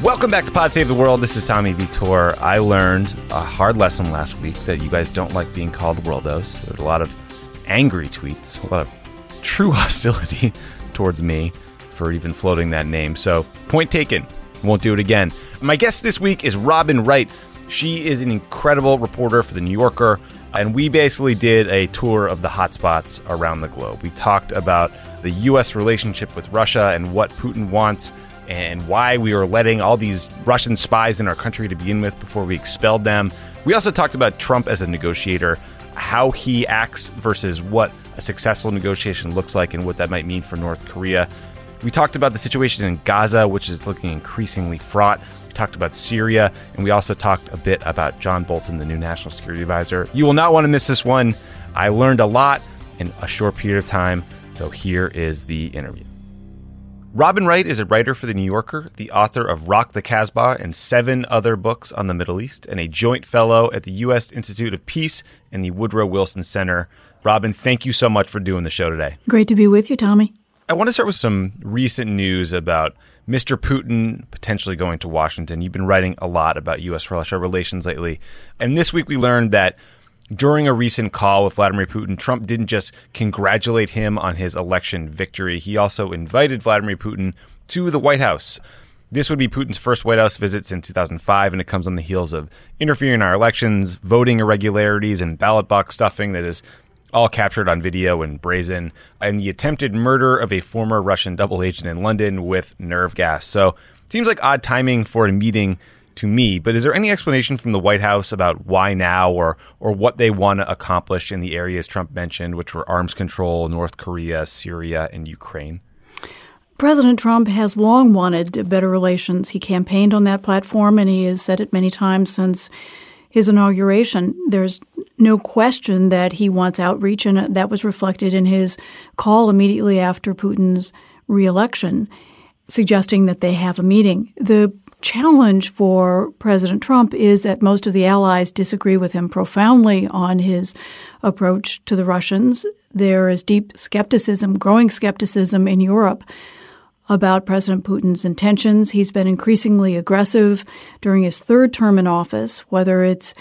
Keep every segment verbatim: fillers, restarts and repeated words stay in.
Welcome back to Pod Save the World. This is Tommy Vitor. I learned a hard lesson last week that you guys don't like being called worldos. There's a lot of angry tweets, a lot of true hostility towards me for even floating that name. So, point taken. Won't do it again. My guest this week is Robin Wright. She is an incredible reporter for The New Yorker, and we basically did a tour of the hotspots around the globe. We talked about the U S relationship with Russia and what Putin wants, and why we were letting all these Russian spies in our country to begin with before we expelled them. We also talked about Trump as a negotiator, how he acts versus what a successful negotiation looks like and what that might mean for North Korea. We talked about the situation in Gaza, which is looking increasingly fraught. We talked about Syria, and we also talked a bit about John Bolton, the new National Security Advisor. You will not want to miss this one. I learned a lot in a short period of time, so here is the interview. Robin Wright is a writer for The New Yorker, the author of Rock the Casbah and seven other books on the Middle East, and a joint fellow at the U S Institute of Peace and the Woodrow Wilson Center. Robin, thank you so much for doing the show today. Great to be with you, Tommy. I want to start with some recent news about Mister Putin potentially going to Washington. You've been writing a lot about U S-Russia relations lately. And this week we learned that during a recent call with Vladimir Putin, Trump didn't just congratulate him on his election victory. He also invited Vladimir Putin to the White House. This would be Putin's first White House visit since two thousand five, and it comes on the heels of interfering in our elections, voting irregularities, and ballot box stuffing that is all captured on video and brazen, and the attempted murder of a former Russian double agent in London with nerve gas. So it seems like odd timing for a meeting to me, but is there any explanation from the White House about why now, or or what they want to accomplish in the areas Trump mentioned, which were arms control, North Korea, Syria, and Ukraine? President Trump has long wanted better relations. He campaigned on that platform, and he has said it many times since his inauguration. There's no question that he wants outreach, and that was reflected in his call immediately after Putin's reelection, suggesting that they have a meeting. The challenge for President Trump is that most of the allies disagree with him profoundly on his approach to the Russians. There is deep skepticism, growing skepticism in Europe about President Putin's intentions. He's been increasingly aggressive during his third term in office, whether it's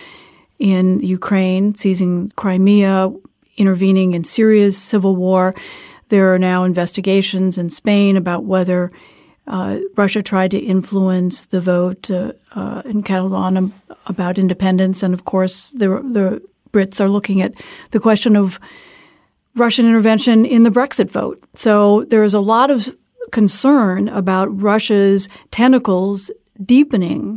in Ukraine, seizing Crimea, intervening in Syria's civil war. There are now investigations in Spain about whether Uh, Russia tried to influence the vote uh, uh, in Catalonia about independence. And, of course, the, the Brits are looking at the question of Russian intervention in the Brexit vote. So there is a lot of concern about Russia's tentacles deepening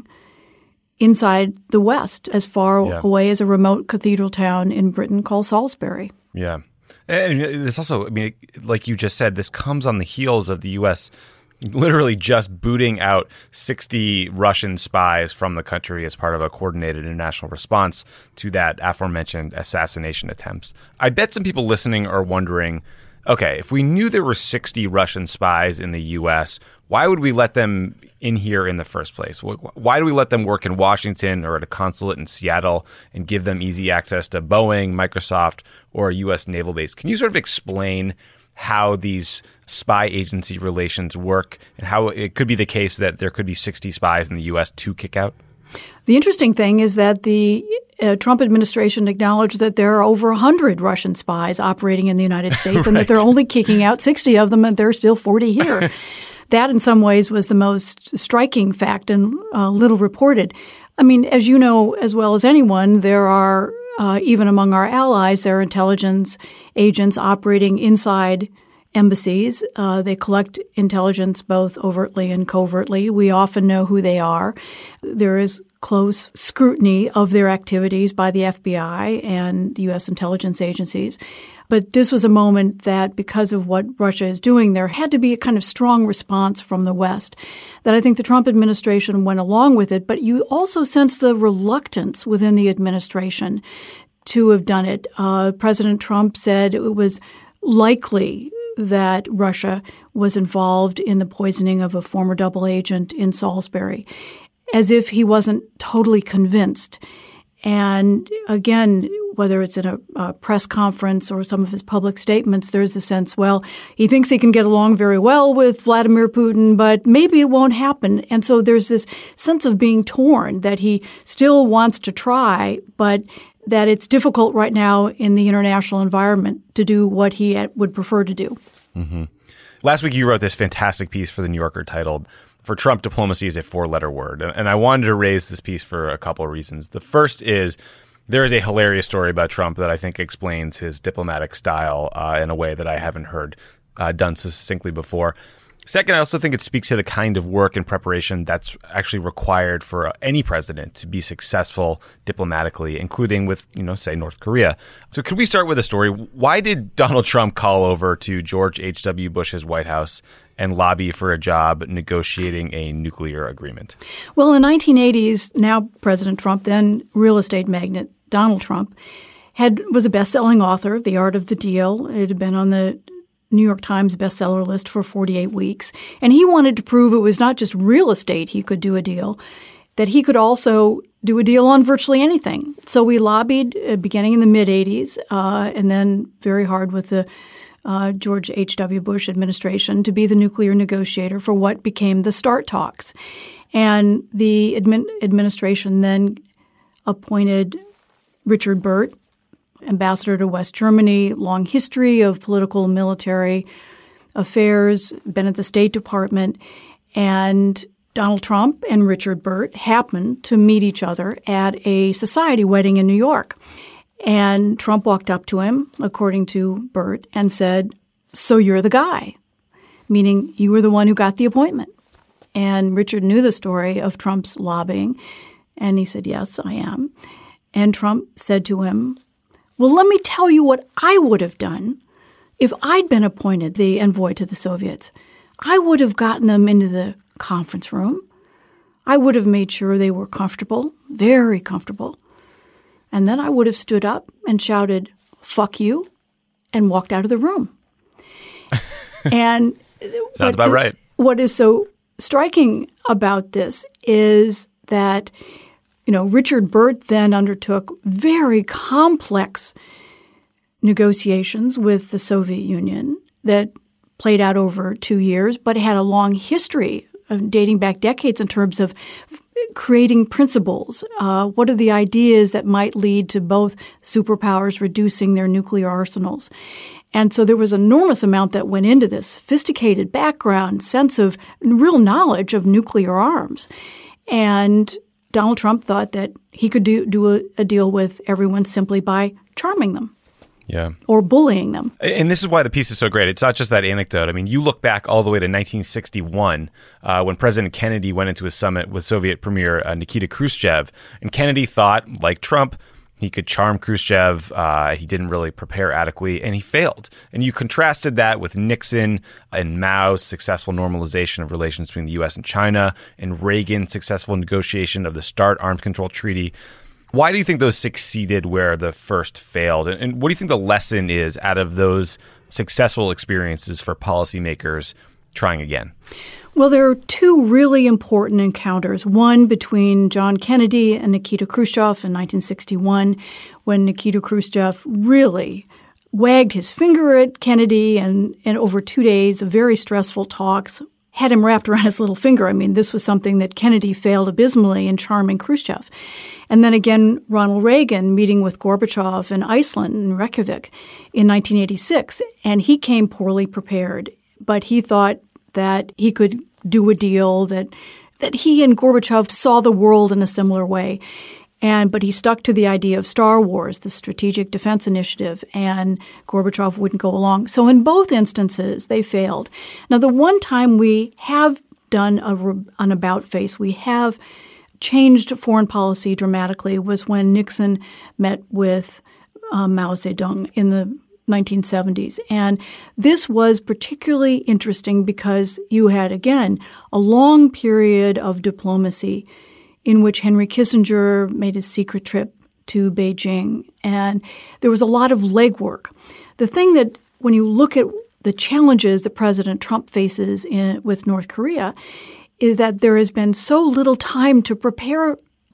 inside the West as far yeah. away as a remote cathedral town in Britain called Salisbury. Yeah. And this also, I mean, like you just said, this comes on the heels of the U S literally just booting out sixty Russian spies from the country as part of a coordinated international response to that aforementioned assassination attempts. I bet some people listening are wondering, okay, if we knew there were sixty Russian spies in the U S, why would we let them in here in the first place? Why do we let them work in Washington or at a consulate in Seattle and give them easy access to Boeing, Microsoft, or a U S naval base? Can you sort of explain how these spy agency relations work and how it could be the case that there could be sixty spies in the U S to kick out? The interesting thing is that the uh, Trump administration acknowledged that there are over one hundred Russian spies operating in the United States right. and that they're only kicking out sixty of them, and there are still forty here. That, in some ways, was the most striking fact and uh, little reported. I mean, as you know as well as anyone, there are Uh, even among our allies, there are intelligence agents operating inside embassies. Uh, they collect intelligence both overtly and covertly. We often know who they are. There is close scrutiny of their activities by the F B I and U S intelligence agencies. But this was a moment that, because of what Russia is doing, there had to be a kind of strong response from the West, that I think the Trump administration went along with it. But you also sense the reluctance within the administration to have done it. Uh, President Trump said it was likely that Russia was involved in the poisoning of a former double agent in Salisbury, as if he wasn't totally convinced. And again, whether it's in a, a press conference or some of his public statements, there's a sense, well, he thinks he can get along very well with Vladimir Putin, but maybe it won't happen. And so there's this sense of being torn, that he still wants to try, but that it's difficult right now in the international environment to do what he would prefer to do. Mm-hmm. Last week, you wrote this fantastic piece for The New Yorker titled, "For Trump, Diplomacy is a Four-Letter Word." And I wanted to raise this piece for a couple of reasons. The first is there is a hilarious story about Trump that I think explains his diplomatic style uh, in a way that I haven't heard uh, done succinctly before. Second, I also think it speaks to the kind of work and preparation that's actually required for any president to be successful diplomatically, including with, you know, say, North Korea. So could we start with a story? Why did Donald Trump call over to George H W. Bush's White House and lobby for a job negotiating a nuclear agreement? Well, in the nineteen eighties, now President Trump, then real estate magnate Donald Trump, had was a best-selling author, The Art of the Deal. It had been on the New York Times bestseller list for forty-eight weeks. And he wanted to prove it was not just real estate he could do a deal, that he could also do a deal on virtually anything. So we lobbied uh, beginning in the mid-eighties uh, and then very hard with the uh, George H W. Bush administration to be the nuclear negotiator for what became the START talks. And the admin- administration then appointed Richard Burt, ambassador to West Germany, long history of political and military affairs, been at the State Department. And Donald Trump and Richard Burt happened to meet each other at a society wedding in New York. And Trump walked up to him, according to Burt, and said, "So you're the guy," meaning you were the one who got the appointment. And Richard knew the story of Trump's lobbying, and he said, "Yes, I am." And Trump said to him, "Well, let me tell you what I would have done if I'd been appointed the envoy to the Soviets. I would have gotten them into the conference room. I would have made sure they were comfortable, very comfortable. And then I would have stood up and shouted, 'Fuck you,' and walked out of the room." And sounds what, about right. What is so striking about this is that, you know, Richard Burt then undertook very complex negotiations with the Soviet Union that played out over two years, but had a long history of dating back decades in terms of creating principles. Uh, what are the ideas that might lead to both superpowers reducing their nuclear arsenals? And so there was an enormous amount that went into this, sophisticated background, sense of real knowledge of nuclear arms. And Donald Trump thought that he could do, do a, a deal with everyone simply by charming them. Yeah. Or bullying them. And this is why the piece is so great. It's not just that anecdote. I mean, you look back all the way to nineteen sixty-one uh, when President Kennedy went into a summit with Soviet Premier uh, Nikita Khrushchev. And Kennedy thought, like Trump, he could charm Khrushchev. Uh, he didn't really prepare adequately, and he failed. And you contrasted that with Nixon and Mao's successful normalization of relations between the U S and China, and Reagan's successful negotiation of the START arms control treaty. Why do you think those succeeded where the first failed? And, and what do you think the lesson is out of those successful experiences for policymakers trying again? Well, there are two really important encounters. One between John Kennedy and Nikita Khrushchev in nineteen sixty-one, when Nikita Khrushchev really wagged his finger at Kennedy, and, and over two days of very stressful talks had him wrapped around his little finger. I mean, this was something that Kennedy failed abysmally in charming Khrushchev. And then again, Ronald Reagan meeting with Gorbachev in Iceland, in Reykjavik, in nineteen eighty-six. And he came poorly prepared, but he thought that he could do a deal, that that he and Gorbachev saw the world in a similar way. And but he stuck to the idea of Star Wars, the Strategic Defense Initiative, and Gorbachev wouldn't go along. So in both instances, they failed. Now, the one time we have done a, an about-face, we have changed foreign policy dramatically, was when Nixon met with uh, Mao Zedong in the nineteen seventies. And this was particularly interesting because you had, again, a long period of diplomacy in which Henry Kissinger made his secret trip to Beijing. And there was a lot of legwork. The thing that when you look at the challenges that President Trump faces in, with North Korea is that there has been so little time to prepare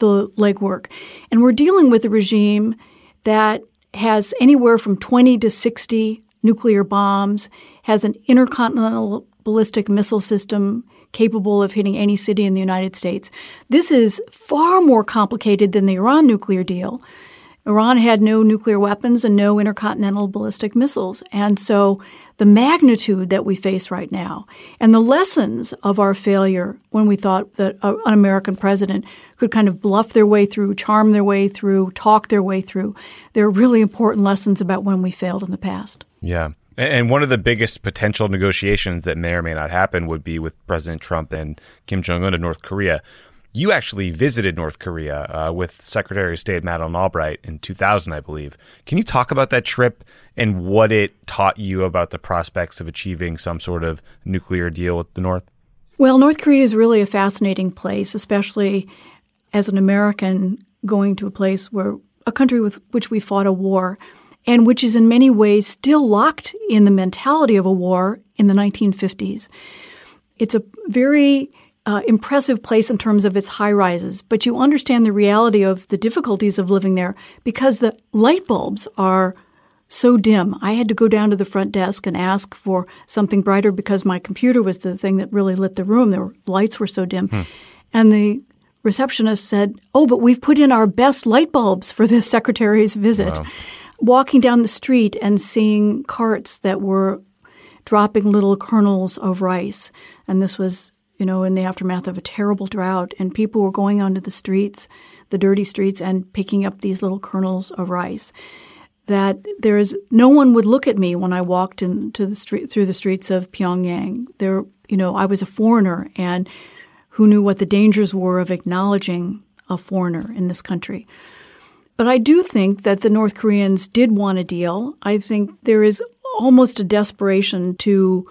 the legwork. And we're dealing with a regime that has anywhere from twenty to sixty nuclear bombs, has an intercontinental ballistic missile system capable of hitting any city in the United States. This is far more complicated than the Iran nuclear deal. Iran had no nuclear weapons and no intercontinental ballistic missiles. And so the magnitude that we face right now and the lessons of our failure when we thought that a, an American president could kind of bluff their way through, charm their way through, talk their way through, they're really important lessons about when we failed in the past. Yeah. And one of the biggest potential negotiations that may or may not happen would be with President Trump and Kim Jong-un of North Korea. You actually visited North Korea uh, with Secretary of State Madeleine Albright in two thousand, I believe. Can you talk about that trip and what it taught you about the prospects of achieving some sort of nuclear deal with the North? Well, North Korea is really a fascinating place, especially as an American going to a place where a country with which we fought a war and which is in many ways still locked in the mentality of a war in the nineteen fifties. It's a very Uh, impressive place in terms of its high rises, but you understand the reality of the difficulties of living there because the light bulbs are so dim. I had to go down to the front desk and ask for something brighter because my computer was the thing that really lit the room. The lights were so dim. Hmm. And the receptionist said, oh, but we've put in our best light bulbs for the secretary's visit. Wow. Walking down the street and seeing carts that were dropping little kernels of rice. And this was you know, in the aftermath of a terrible drought, and people were going onto the streets, the dirty streets, and picking up these little kernels of rice. That there is no one would look at me when I walked into the street through the streets of Pyongyang. There, you know, I was a foreigner, and who knew what the dangers were of acknowledging a foreigner in this country. But I do think that the North Koreans did want a deal. I think there is almost a desperation to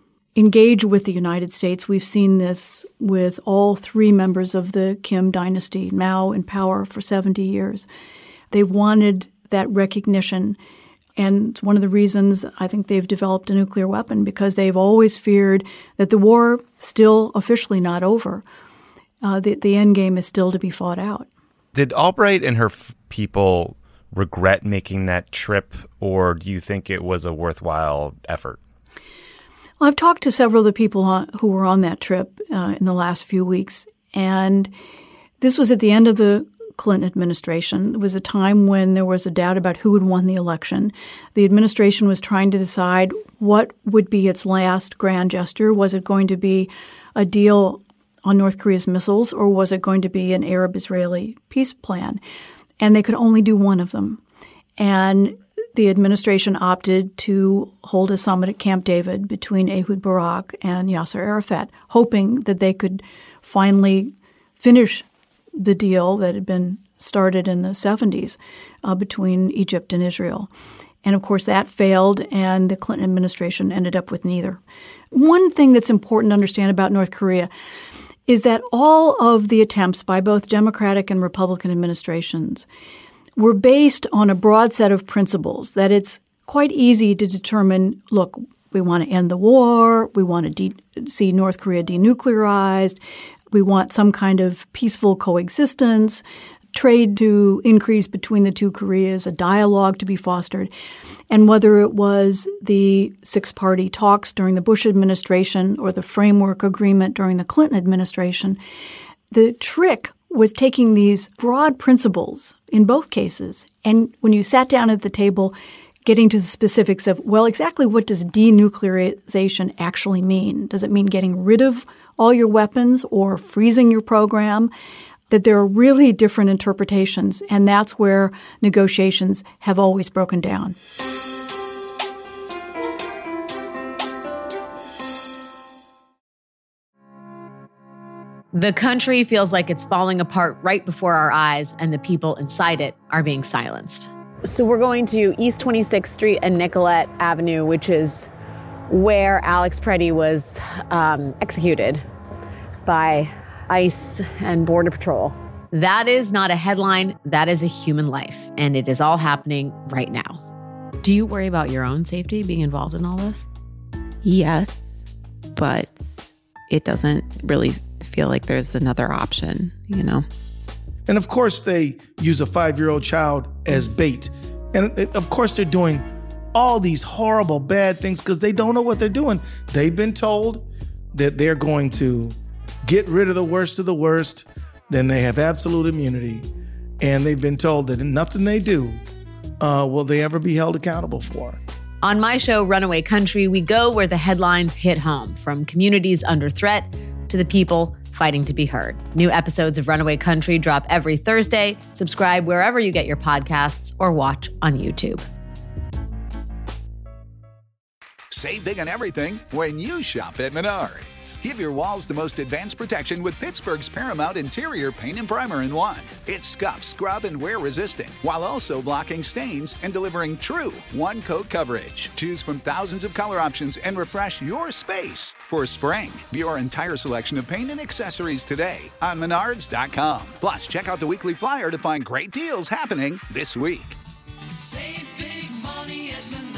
engage with the United States. We've seen this with all three members of the Kim dynasty, Mao in power for seventy years. They wanted that recognition. And it's one of the reasons I think they've developed a nuclear weapon, because they've always feared that the war still officially not over. Uh, the, the end game is still to be fought out. Did Albright and her f- people regret making that trip, or do you think it was a worthwhile effort? Well, I've talked to several of the people on, who were on that trip uh, in the last few weeks, and this was at the end of the Clinton administration. It was a time when there was a doubt about who had won the election. The administration was trying to decide what would be its last grand gesture. Was it going to be a deal on North Korea's missiles, or was it going to be an Arab-Israeli peace plan? And they could only do one of them. And the administration opted to hold a summit at Camp David between Ehud Barak and Yasser Arafat, hoping that they could finally finish the deal that had been started in the seventies uh, between Egypt and Israel. And, of course, that failed, and the Clinton administration ended up with neither. One thing that's important to understand about North Korea is that all of the attempts by both Democratic and Republican administrations were based on a broad set of principles that it's quite easy to determine, look, we want to end the war, we want to de- see North Korea denuclearized, we want some kind of peaceful coexistence, trade to increase between the two Koreas, a dialogue to be fostered. And whether it was the six-party talks during the Bush administration or the framework agreement during the Clinton administration, the trick was taking these broad principles in both cases, and when you sat down at the table, getting to the specifics of, well, exactly what does denuclearization actually mean? Does it mean getting rid of all your weapons or freezing your program? That there are really different interpretations, and that's where negotiations have always broken down. The country feels like it's falling apart right before our eyes, and the people inside it are being silenced. So we're going to East twenty-sixth Street and Nicollet Avenue, which is where Alex Preddy was um, executed by ICE and Border Patrol. That is not a headline. That is a human life, and it is all happening right now. Do you worry about your own safety being involved in all this? Yes, but it doesn't really feel like there's another option, you know? And of course, they use a five-year-old child as bait. And of course, they're doing all these horrible, bad things because they don't know what they're doing. They've been told that they're going to get rid of the worst of the worst, then they have absolute immunity. And they've been told that nothing they do uh, will they ever be held accountable for. On my show, Runaway Country, we go where the headlines hit home, from communities under threat to the people fighting to be heard. New episodes of Runaway Country drop every Thursday. Subscribe wherever you get your podcasts or watch on YouTube. Save big on everything when you shop at Menards. Give your walls the most advanced protection with Pittsburgh's Paramount Interior Paint and Primer in one. It's scuff, scrub, and wear resistant, while also blocking stains and delivering true one-coat coverage. Choose from thousands of color options and refresh your space for spring. View our entire selection of paint and accessories today on Menards dot com. Plus, check out the weekly flyer to find great deals happening this week. Save big money at Menards.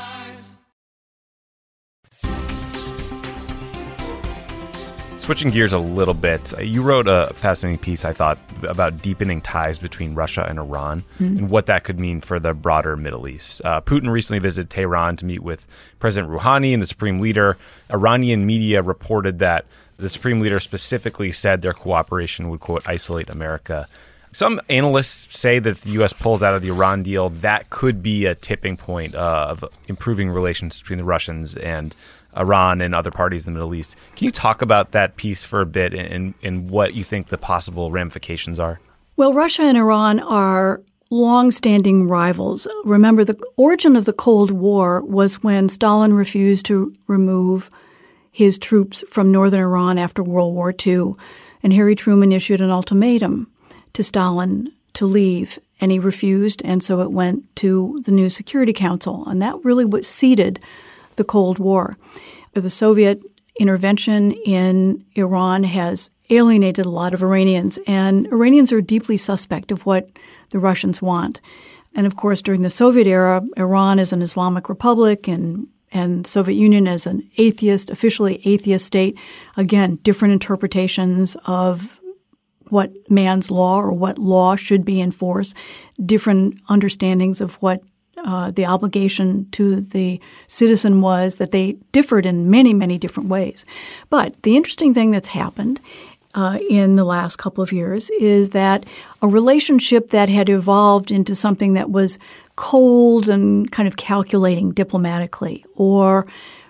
Switching gears a little bit, you wrote a fascinating piece, I thought, about deepening ties between Russia and Iran mm-hmm. and what that could mean for the broader Middle East. Uh, Putin recently visited Tehran to meet with President Rouhani and the Supreme Leader. Iranian media reported that the Supreme Leader specifically said their cooperation would, quote, isolate America. Some analysts say that if the U S pulls out of the Iran deal, that could be a tipping point uh, of improving relations between the Russians and Iran and other parties in the Middle East. Can you talk about that piece for a bit and, and what you think the possible ramifications are? Well, Russia and Iran are long-standing rivals. Remember, the origin of the Cold War was when Stalin refused to remove his troops from northern Iran after World War Two, and Harry Truman issued an ultimatum to Stalin to leave, and he refused, and so it went to the new Security Council, and that really what seeded the Cold War. The Soviet intervention in Iran has alienated a lot of Iranians, and Iranians are deeply suspect of what the Russians want. And of course, during the Soviet era, Iran is an Islamic republic and and Soviet Union as an atheist, officially atheist state. Again, different interpretations of what man's law or what law should be enforced, different understandings of what uh, the obligation to the citizen was, that they differed in many, many different ways. But the interesting thing that's happened uh, in the last couple of years is that a relationship that had evolved into something that was cold and kind of calculating diplomatically, or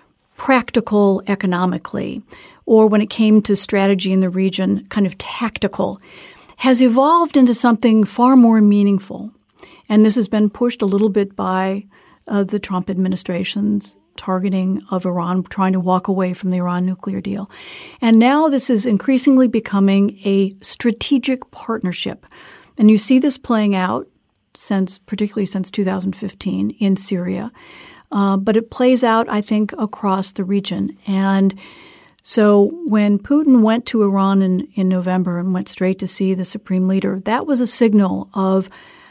practical economically, or when it came to strategy in the region, kind of tactical, has evolved into something far more meaningful. And this has been pushed a little bit by uh, the Trump administration's targeting of Iran, trying to walk away from the Iran nuclear deal. And now this is increasingly becoming a strategic partnership. And you see this playing out since, particularly since two thousand fifteen in Syria. Uh, but it plays out, I think, across the region. And so when Putin went to Iran in, in November and went straight to see the Supreme Leader, that was a signal of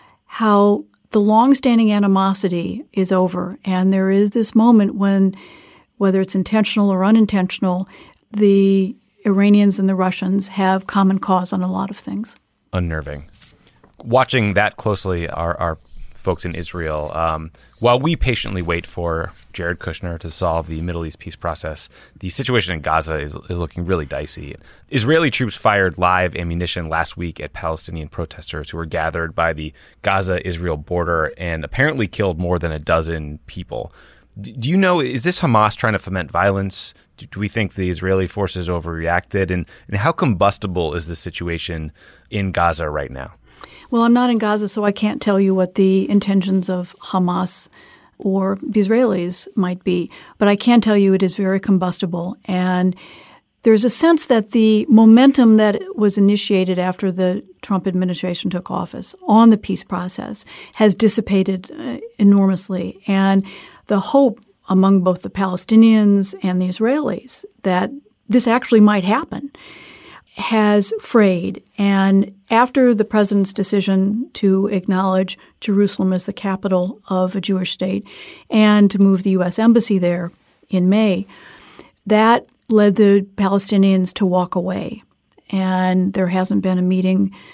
how the longstanding animosity is over. And there is this moment when, whether it's intentional or unintentional, the Iranians and the Russians have common cause on a lot of things. Unnerving. Watching that closely are, are folks in Israel. Um, while we patiently wait for Jared Kushner to solve the Middle East peace process, the situation in Gaza is, is looking really dicey. Israeli troops fired live ammunition last week at Palestinian protesters who were gathered by the Gaza-Israel border and apparently killed more than a dozen people. D- do you know, is this Hamas trying to foment violence? Do, do we think the Israeli forces overreacted? And, and how combustible is the situation in Gaza right now? Well, I'm not in Gaza, so I can't tell you what the intentions of Hamas or the Israelis might be. But I can tell you it is very combustible. And there's a sense that the momentum that was initiated after the Trump administration took office on the peace process has dissipated uh, enormously. And the hope among both the Palestinians and the Israelis that this actually might happen has frayed. And after the president's decision to acknowledge Jerusalem as the capital of a Jewish state and to move the U S embassy there in May, that led the Palestinians to walk away. And there hasn't been a meeting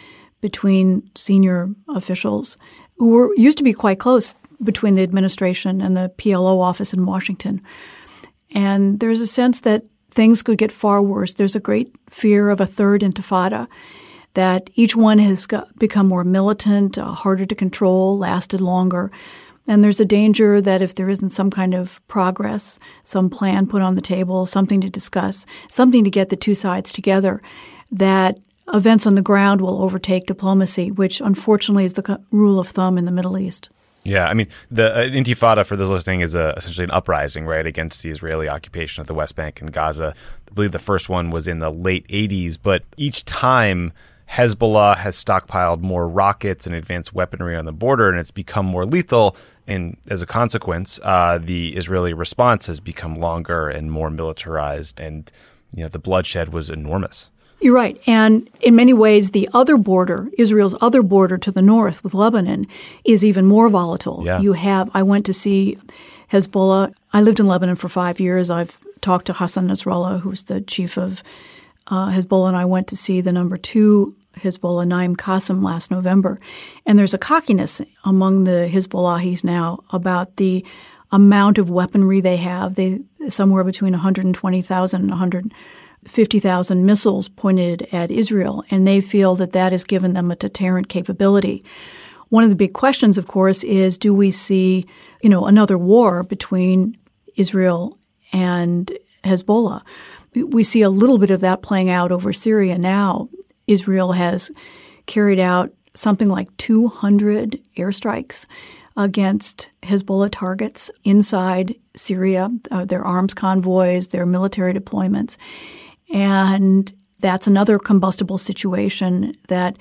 between senior officials who were used to be quite close between the administration and the P L O office in Washington. And there's a sense that things could get far worse. There's a great fear of a third intifada, that each one has got, become more militant, uh, harder to control, lasted longer. And there's a danger that if there isn't some kind of progress, some plan put on the table, something to discuss, something to get the two sides together, that events on the ground will overtake diplomacy, which unfortunately is the co- rule of thumb in the Middle East. Yeah, I mean, the uh, Intifada, for those listening, is a, essentially an uprising, right, against the Israeli occupation of the West Bank and Gaza. I believe the first one was in the late eighties, but each time Hezbollah has stockpiled more rockets and advanced weaponry on the border, and it's become more lethal. And as a consequence, uh, the Israeli response has become longer and more militarized, and you know the bloodshed was enormous. You're right. And in many ways, the other border, Israel's other border to the north with Lebanon, is even more volatile. Yeah. You have, I went to see Hezbollah. I lived in Lebanon for five years. I've talked to Hassan Nasrallah, who's the chief of uh, Hezbollah, and I went to see the number two Hezbollah, Naim Qassem, last November. And there's a cockiness among the Hezbollahis now about the amount of weaponry they have. They somewhere between one hundred twenty thousand and one hundred fifty thousand missiles pointed at Israel, and they feel that that has given them a deterrent capability. One of the big questions, of course, is do we see, you know, another war between Israel and Hezbollah? We see a little bit of that playing out over Syria now. Israel has carried out something like two hundred airstrikes against Hezbollah targets inside Syria, uh, their arms convoys, their military deployments. And that's another combustible situation that,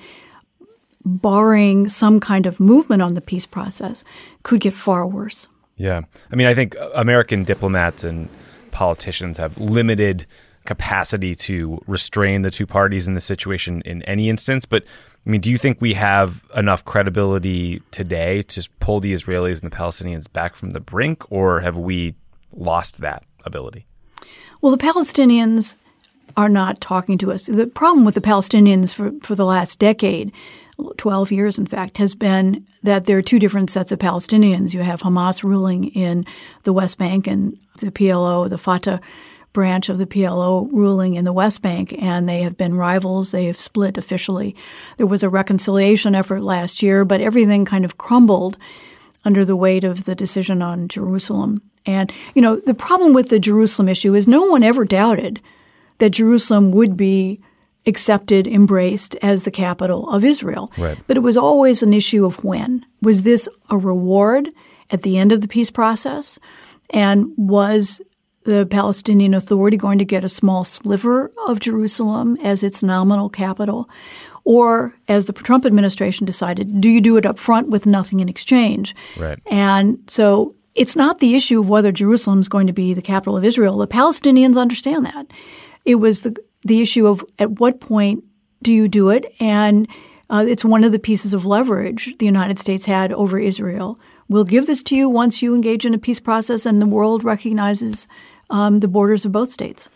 barring some kind of movement on the peace process, could get far worse. Yeah. I mean, I think American diplomats and politicians have limited capacity to restrain the two parties in this situation in any instance. But, I mean, do you think we have enough credibility today to pull the Israelis and the Palestinians back from the brink, or have we lost that ability? Well, the Palestinians are not talking to us. The problem with the Palestinians for, for the last decade, twelve years in fact, has been that there are two different sets of Palestinians. You have Hamas ruling in the West Bank and the P L O, the Fatah branch of the P L O ruling in the West Bank, and they have been rivals. They have split officially. There was a reconciliation effort last year, but everything kind of crumbled under the weight of the decision on Jerusalem. And, you know, the problem with the Jerusalem issue is no one ever doubted that Jerusalem would be accepted, embraced as the capital of Israel. Right. But it was always an issue of when. Was this a reward at the end of the peace process? And was the Palestinian Authority going to get a small sliver of Jerusalem as its nominal capital? Or, as the Trump administration decided, do you do it up front with nothing in exchange? Right. And so it's not the issue of whether Jerusalem is going to be the capital of Israel. The Palestinians understand that. It was the the issue of at what point do you do it? And uh, it's one of the pieces of leverage the United States had over Israel. We'll give this to you once you engage in a peace process and the world recognizes um, the borders of both states.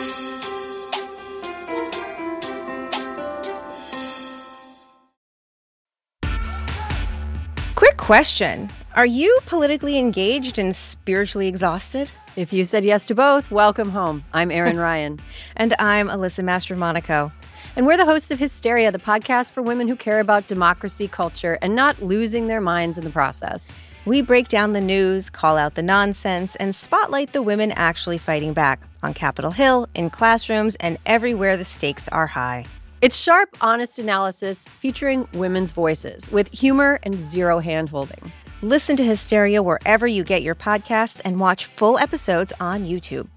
Quick question. Are you politically engaged and spiritually exhausted? If you said yes to both, welcome home. I'm Erin Ryan. And I'm Alyssa Mastromonaco. And we're the hosts of Hysteria, the podcast for women who care about democracy, culture, and not losing their minds in the process. We break down the news, call out the nonsense, and spotlight the women actually fighting back on Capitol Hill, in classrooms, and everywhere the stakes are high. It's sharp, honest analysis featuring women's voices with humor and zero hand-holding. Listen to Hysteria wherever you get your podcasts and watch full episodes on YouTube.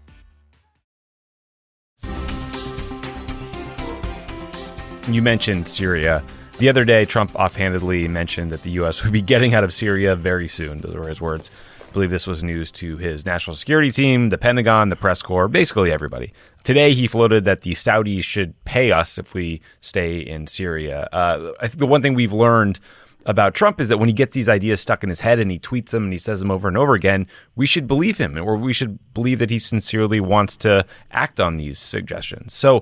You mentioned Syria. The other day, Trump offhandedly mentioned that the U S would be getting out of Syria very soon. Those were his words. I believe this was news to his national security team, the Pentagon, the press corps, basically everybody. Today, he floated that the Saudis should pay us if we stay in Syria. Uh, I think the one thing we've learned about Trump is that when he gets these ideas stuck in his head and he tweets them and he says them over and over again, we should believe him, or we should believe that he sincerely wants to act on these suggestions. So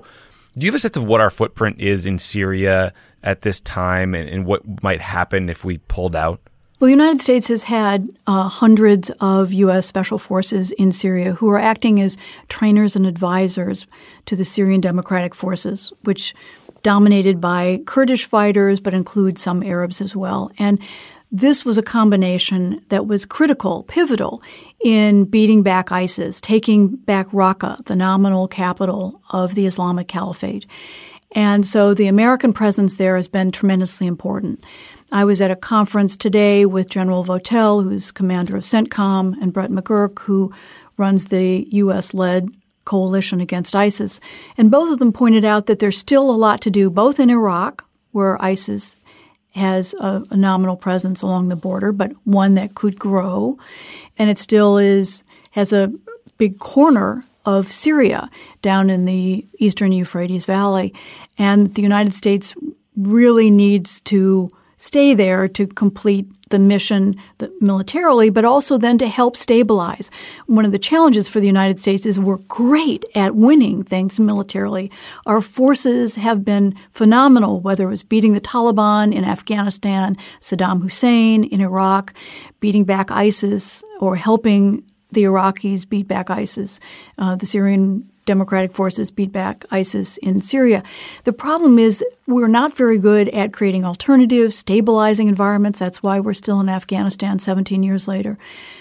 Do you have a sense of what our footprint is in Syria at this time and, and what might happen if we pulled out? Well, the United States has had uh, hundreds of U S special forces in Syria who are acting as trainers and advisors to the Syrian Democratic Forces, which dominated by Kurdish fighters but includes some Arabs as well. And this was a combination that was critical, pivotal in beating back ISIS, taking back Raqqa, the nominal capital of the Islamic Caliphate. And so the American presence there has been tremendously important. I was at a conference today with General Votel, who's commander of CENTCOM, and Brett McGurk, who runs the U S-led coalition against ISIS. And both of them pointed out that there's still a lot to do, both in Iraq, where ISIS has a, a nominal presence along the border, but one that could grow. And it still is has a big corner of Syria down in the eastern Euphrates Valley. And the United States really needs to stay there to complete the mission militarily, but also then to help stabilize. One of the challenges for the United States is we're great at winning things militarily. Our forces have been phenomenal, whether it was beating the Taliban in Afghanistan, Saddam Hussein in Iraq, beating back ISIS, or helping the Iraqis beat back ISIS, uh, the Syrian Democratic Forces beat back ISIS in Syria. The problem is that we're not very good at creating alternatives, stabilizing environments. That's why we're still in Afghanistan seventeen years later,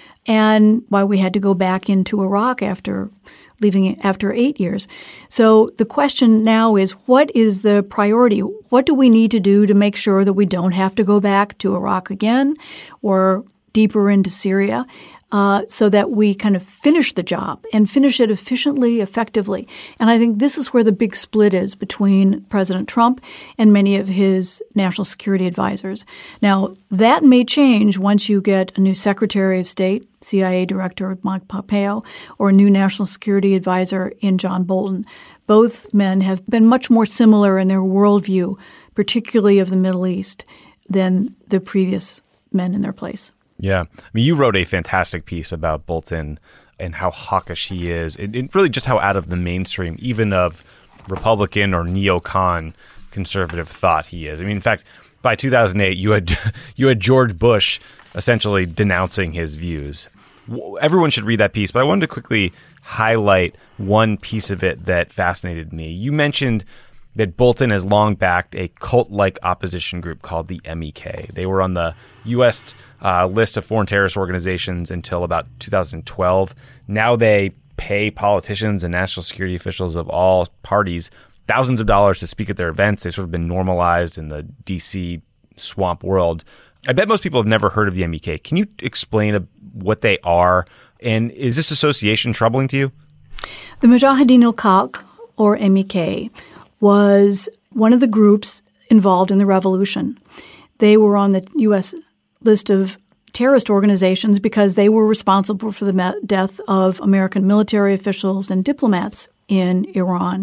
and why we had to go back into Iraq after leaving it after eight years. So the question now is, what is the priority? What do we need to do to make sure that we don't have to go back to Iraq again or deeper into Syria? Uh, so that we kind of finish the job and finish it efficiently, effectively. And I think this is where the big split is between President Trump and many of his national security advisors. Now, that may change once you get a new Secretary of State, C I A Director Mike Pompeo, or a new national security advisor in John Bolton. Both men have been much more similar in their worldview, particularly of the Middle East, than the previous men in their place. Yeah. I mean, you wrote a fantastic piece about Bolton and how hawkish he is, and, and really just how out of the mainstream, even of Republican or neocon conservative thought he is. I mean, in fact, by two thousand eight, you had you had George Bush essentially denouncing his views. Everyone should read that piece, but I wanted to quickly highlight one piece of it that fascinated me. You mentioned that Bolton has long backed a cult-like opposition group called the M E K. They were on the U S uh, list of foreign terrorist organizations until about two thousand twelve. Now they pay politicians and national security officials of all parties thousands of dollars to speak at their events. They've sort of been normalized in the D C swamp world. I bet most people have never heard of the M E K. Can you explain a, what they are? And is this association troubling to you? The Mujahideen al-Khalq, or M E K, was one of the groups involved in the revolution. They were on the U S list of terrorist organizations because they were responsible for the me- death of American military officials and diplomats in Iran.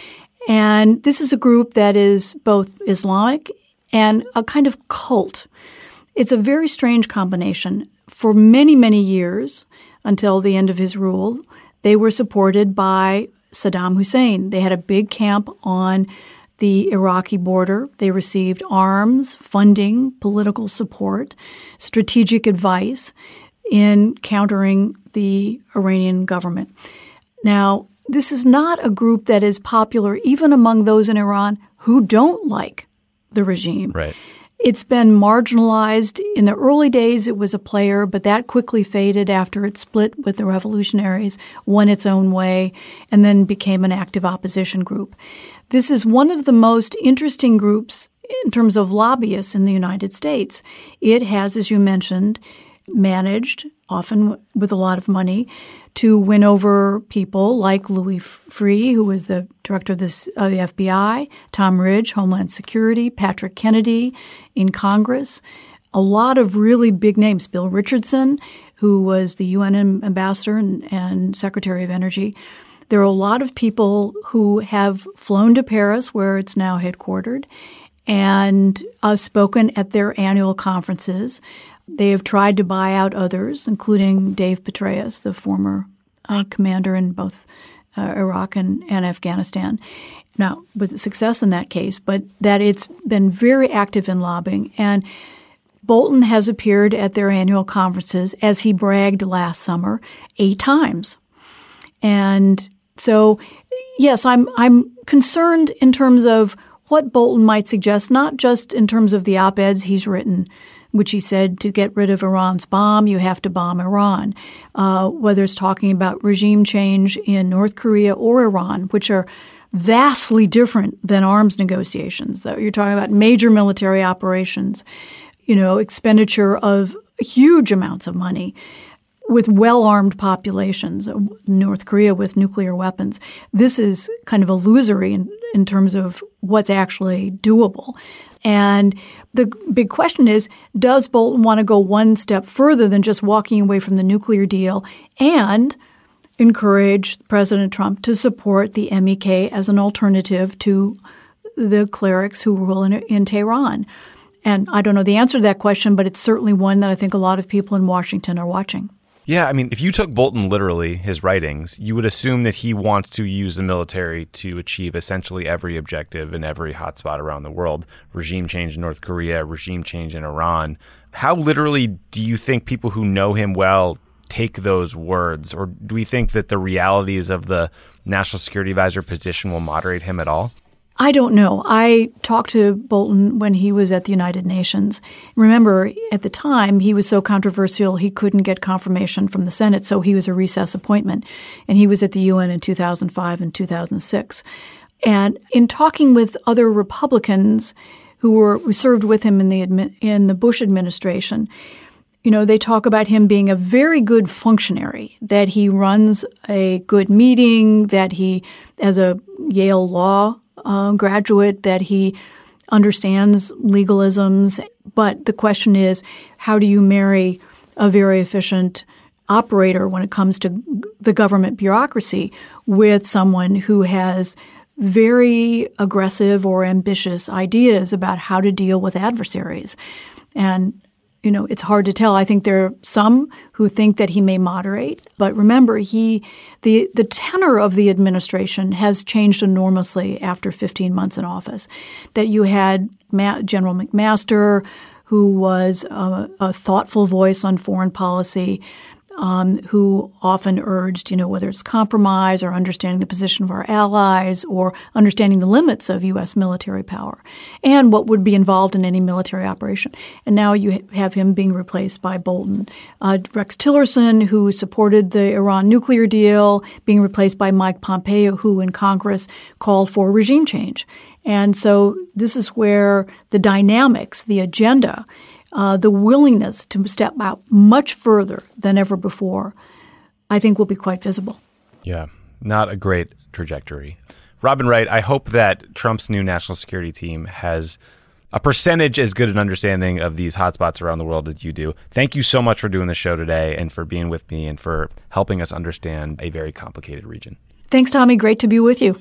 And this is a group that is both Islamic and a kind of cult. It's a very strange combination. For many, many years, until the end of his rule, they were supported by Saddam Hussein. They had a big camp on the Iraqi border. They received arms, funding, political support, strategic advice in countering the Iranian government. Now, this is not a group that is popular even among those in Iran who don't like the regime. Right. It's been marginalized. In the early days, it was a player, but that quickly faded after it split with the revolutionaries, went its own way, and then became an active opposition group. This is one of the most interesting groups in terms of lobbyists in the United States. It has, as you mentioned, managed, often with a lot of money, to win over people like Louis Freeh, who was the director of this, uh, the F B I, Tom Ridge, Homeland Security, Patrick Kennedy in Congress, a lot of really big names, Bill Richardson, who was the U N ambassador and, and Secretary of Energy. There are a lot of people who have flown to Paris, where it's now headquartered, and uh, spoken at their annual conferences. They have tried to buy out others, including Dave Petraeus, the former uh, commander in both uh, Iraq and, and Afghanistan. now with success in that case, but that it's been very active in lobbying. And Bolton has appeared at their annual conferences, as he bragged last summer, eight times. And so, yes, I'm I'm concerned in terms of what Bolton might suggest, not just in terms of the op-eds he's written, which he said to get rid of Iran's bomb, you have to bomb Iran, uh, whether it's talking about regime change in North Korea or Iran, which are vastly different than arms negotiations. Though you're talking about major military operations, you know, expenditure of huge amounts of money with well-armed populations, North Korea with nuclear weapons. This is kind of illusory in, in terms of what's actually doable. And the big question is, does Bolton want to go one step further than just walking away from the nuclear deal and encourage President Trump to support the M E K as an alternative to the clerics who rule in, in Tehran? And I don't know the answer to that question, but it's certainly one that I think a lot of people in Washington are watching. Yeah, I mean, if you took Bolton literally, his writings, you would assume that he wants to use the military to achieve essentially every objective in every hotspot around the world. Regime change in North Korea, regime change in Iran. How literally do you think people who know him well take those words? Or do we think that the realities of the national security advisor position will moderate him at all? I don't know. I talked to Bolton when he was at the United Nations. Remember, at the time, he was so controversial he couldn't get confirmation from the Senate, so he was a recess appointment. And he was at the U N in two thousand five and two thousand six. And in talking with other Republicans who were who served with him in the in the Bush administration, you know, they talk about him being a very good functionary, that he runs a good meeting, that he, as a Yale law Uh, graduate, that he understands legalisms. But the question is, how do you marry a very efficient operator when it comes to the government bureaucracy with someone who has very aggressive or ambitious ideas about how to deal with adversaries? And you know, it's hard to tell. I think there are some who think that he may moderate, but remember, he the the tenor of the administration has changed enormously after fifteen months in office. That you had Ma- General McMaster, who was a, a thoughtful voice on foreign policy, um, who often urged, you know, whether it's compromise or understanding the position of our allies or understanding the limits of U S military power and what would be involved in any military operation. And now you have him being replaced by Bolton. Uh, Rex Tillerson, who supported the Iran nuclear deal, being replaced by Mike Pompeo, who in Congress called for regime change. And so this is where the dynamics, the agenda, Uh, the willingness to step out much further than ever before, I think will be quite visible. Yeah, not a great trajectory. Robin Wright, I hope that Trump's new national security team has a percentage as good an understanding of these hotspots around the world as you do. Thank you so much for doing the show today and for being with me and for helping us understand a very complicated region. Thanks, Tommy. Great to be with you.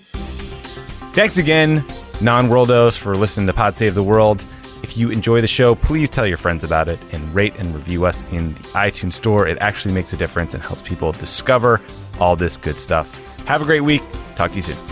Thanks again, Non-Worldos, for listening to Pod Save the World. If you enjoy the show, please tell your friends about it and rate and review us in the iTunes store. It actually makes a difference and helps people discover all this good stuff. Have a great week. Talk to you soon.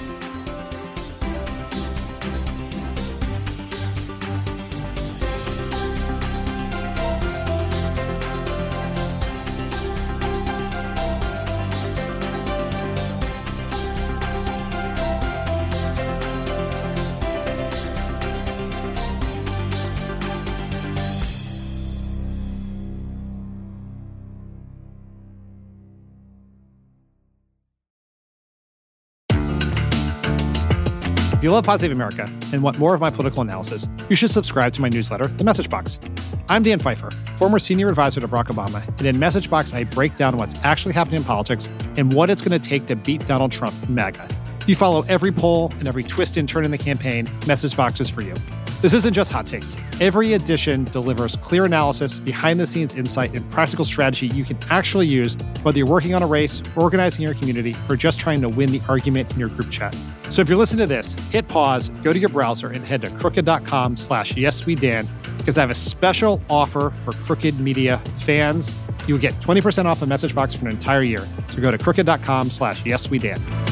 If you love Pod Save America and want more of my political analysis, you should subscribe to my newsletter, The Message Box. I'm Dan Pfeiffer, former senior advisor to Barack Obama, and in Message Box, I break down what's actually happening in politics and what it's going to take to beat Donald Trump and MAGA. If you follow every poll and every twist and turn in the campaign, Message Box is for you. This isn't just hot takes. Every edition delivers clear analysis, behind-the-scenes insight, and practical strategy you can actually use, whether you're working on a race, organizing your community, or just trying to win the argument in your group chat. So if you're listening to this, hit pause, go to your browser, and head to crooked.com slash yeswedan, because I have a special offer for Crooked Media fans. You'll get twenty percent off the Message Box for an entire year. So go to crooked.com slash yeswedan.